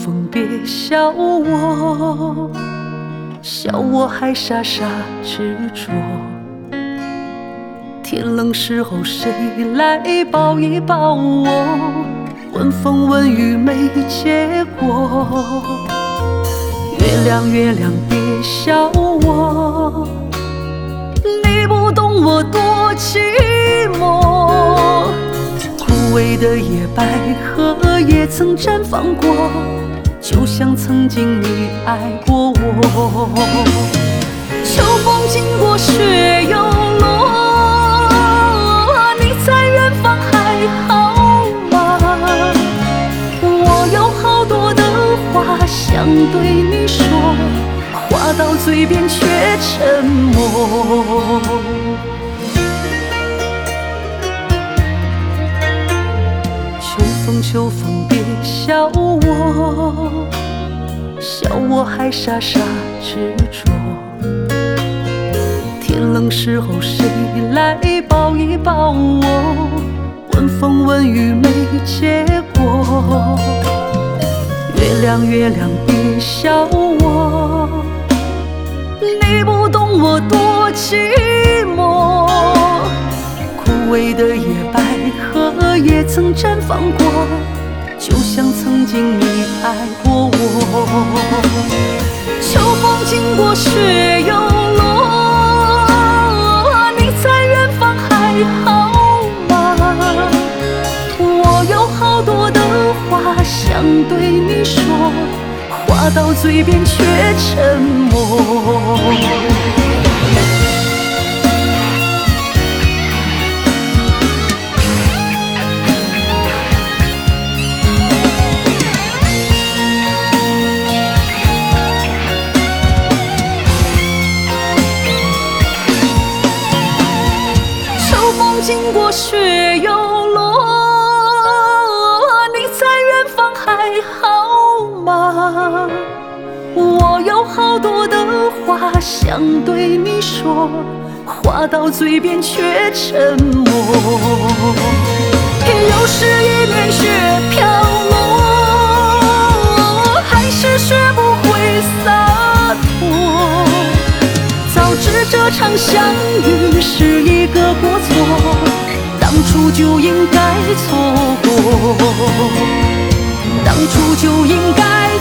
风别笑我，笑我还傻傻执着。天冷时候谁来抱一抱我？问风问雨没结果。月亮月亮别笑我，你不懂我多寂寞。枯萎的野百合也曾绽放过，就像曾经你爱过我。秋风经过雪又落，你在远方还好吗？我有好多的话想对你说，话到嘴边却沉默。秋风别笑我，笑我还傻傻执着。天冷时候谁来抱一抱我？问风问雨没结果。月亮月亮别笑我，你不懂我多寂寞。枯萎的野百合也曾绽放过，就像曾经你爱过我。秋风经过雪又落，你在远方还好吗？我有好多的话想对你说，话到嘴边却沉默。经过雪又落，你在远方还好吗？我有好多的话想对你说，话到嘴边却沉默。又是一年雪飘落，还是学不会洒脱。早知这场相遇是一个过错，当初就应该错过，当初就应该